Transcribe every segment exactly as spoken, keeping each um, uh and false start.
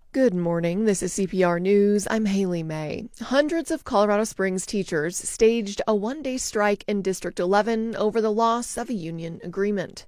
Good morning. This is C P R News. I'm Haley May. Hundreds of Colorado Springs teachers staged a one-day strike in District eleven over the loss of a union agreement.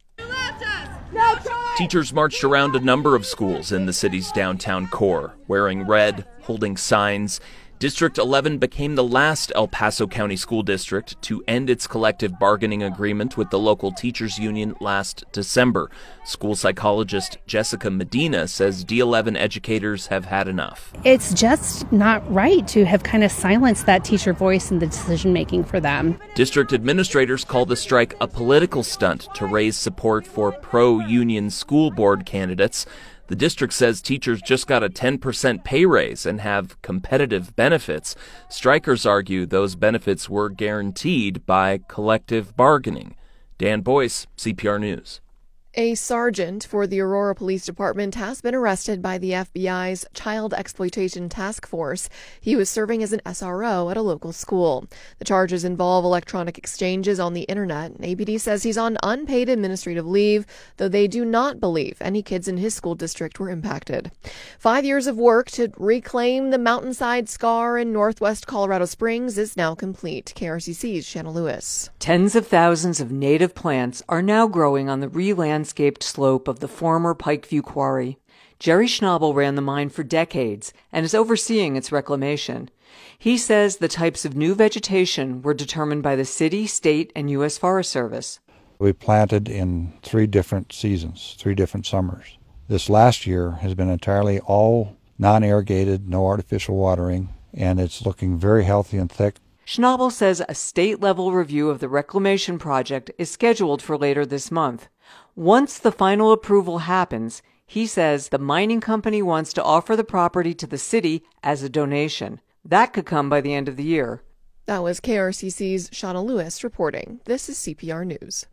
No Teachers marched around a number of schools in the city's downtown core, wearing red, holding signs. District eleven became the last El Paso County School District to end its collective bargaining agreement with the local teachers union last December. School psychologist Jessica Medina says D eleven educators have had enough. It's just not right to have kind of silenced that teacher voice in the decision making for them. District administrators call the strike a political stunt to raise support for pro-union school board candidates. The district says teachers just got a ten percent pay raise and have competitive benefits. Strikers argue those benefits were guaranteed by collective bargaining. Dan Boyce, C P R News. A sergeant for the Aurora Police Department has been arrested by the F B I's Child Exploitation Task Force. He was serving as an S R O at a local school. The charges involve electronic exchanges on the internet. A P D says he's on unpaid administrative leave, though they do not believe any kids in his school district were impacted. Five years of work to reclaim the mountainside scar in northwest Colorado Springs is now complete. K R C C's Shanna Lewis. Tens of thousands of native plants are now growing on the re-land landscaped slope of the former Pikeview Quarry. Jerry Schnabel ran the mine for decades and is overseeing its reclamation. He says the types of new vegetation were determined by the city, state, and U S Forest Service. We planted in three different seasons, three different summers. This last year has been entirely all non-irrigated, no artificial watering, and it's looking very healthy and thick. Schnabel says a state-level review of the reclamation project is scheduled for later this month. Once the final approval happens, he says the mining company wants to offer the property to the city as a donation. That could come by the end of the year. That was K R C C's Shauna Lewis reporting. This is C P R News.